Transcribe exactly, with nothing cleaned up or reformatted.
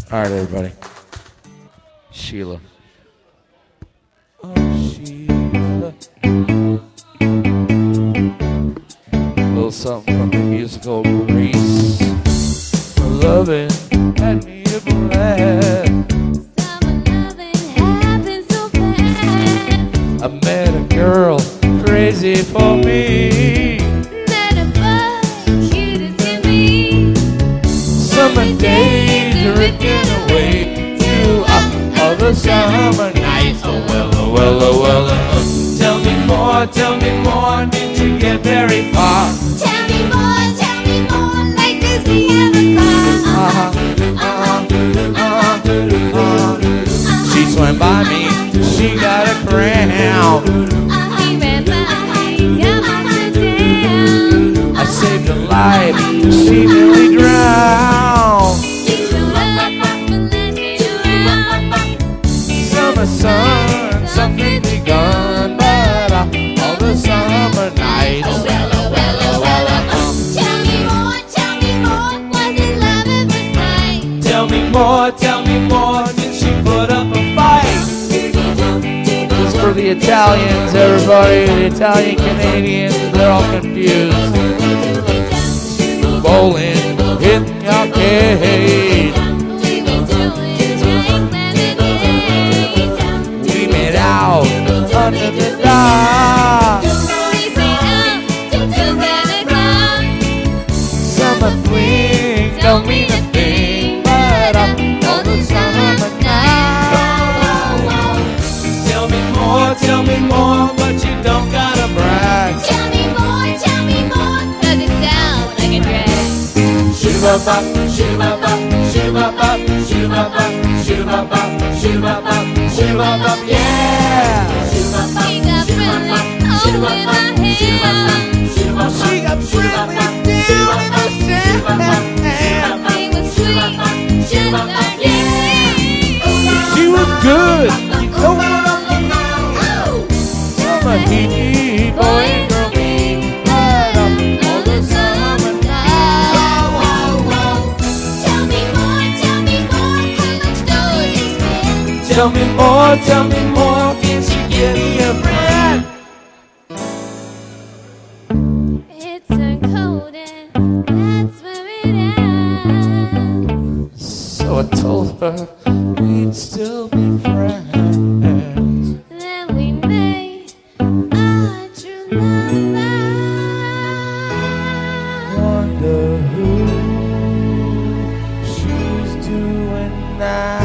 All right, everybody. Sheila. Oh, Sheila. A little something from the musical Grease. For loving had me to blast. Summer loving happened so fast. I met a girl crazy for me. Met a boy cute as can be. Summer days drifting away to uh, other summer nights. Oh well, oh well, oh well. Uh, tell me more, tell me more. Did you get very far? Tell me more, tell me more. Like this we have a car. Uh-huh, uh-huh, uh-huh, uh-huh. She swam by me, she got a crown. He ran by, got my down. I saved her life, she nearly drowned. She's the love for letting you out. Summer sun, something begun, but uh, all the summer nights. Oh well, oh well, oh well, oh. Tell me more, tell me more. Was it love at first sight? Tell me more, tell me more. Did she put up a fight? This is for the Italians, everybody. The Italian Canadians, they're all confused. Bowling in the arcade. We were doing drink lemonade. We made out under the dock. We stayed out till ten o'clock. Summer fling don't mean a thing, but uh, all the summer nights. Tell me more, tell me more, but you don't gotta brag. Tell me more, tell me more, 'cause it sounds like a drag. Shoo-ba-bop, shoo-ba-bop, shoo-ba-bop, shoo-ba-bop, shoo-ba-bop, shoo-ba-bop, shoo-ba-bop, yeah! He got friendly, oh, in my hand. She got friendly down in the sand. He was sweet, just like you. She was good, you know what I mean? Oh, Summer heat, boy and girl me, but uh, all the summer nights. tell me more, tell me more, how much does he spend? Tell me more, tell me more, can she give me a friend? It turned cold and that's where it ends. So I told her we'd still be friends. Then we made our true love. Wonder who she's doing now.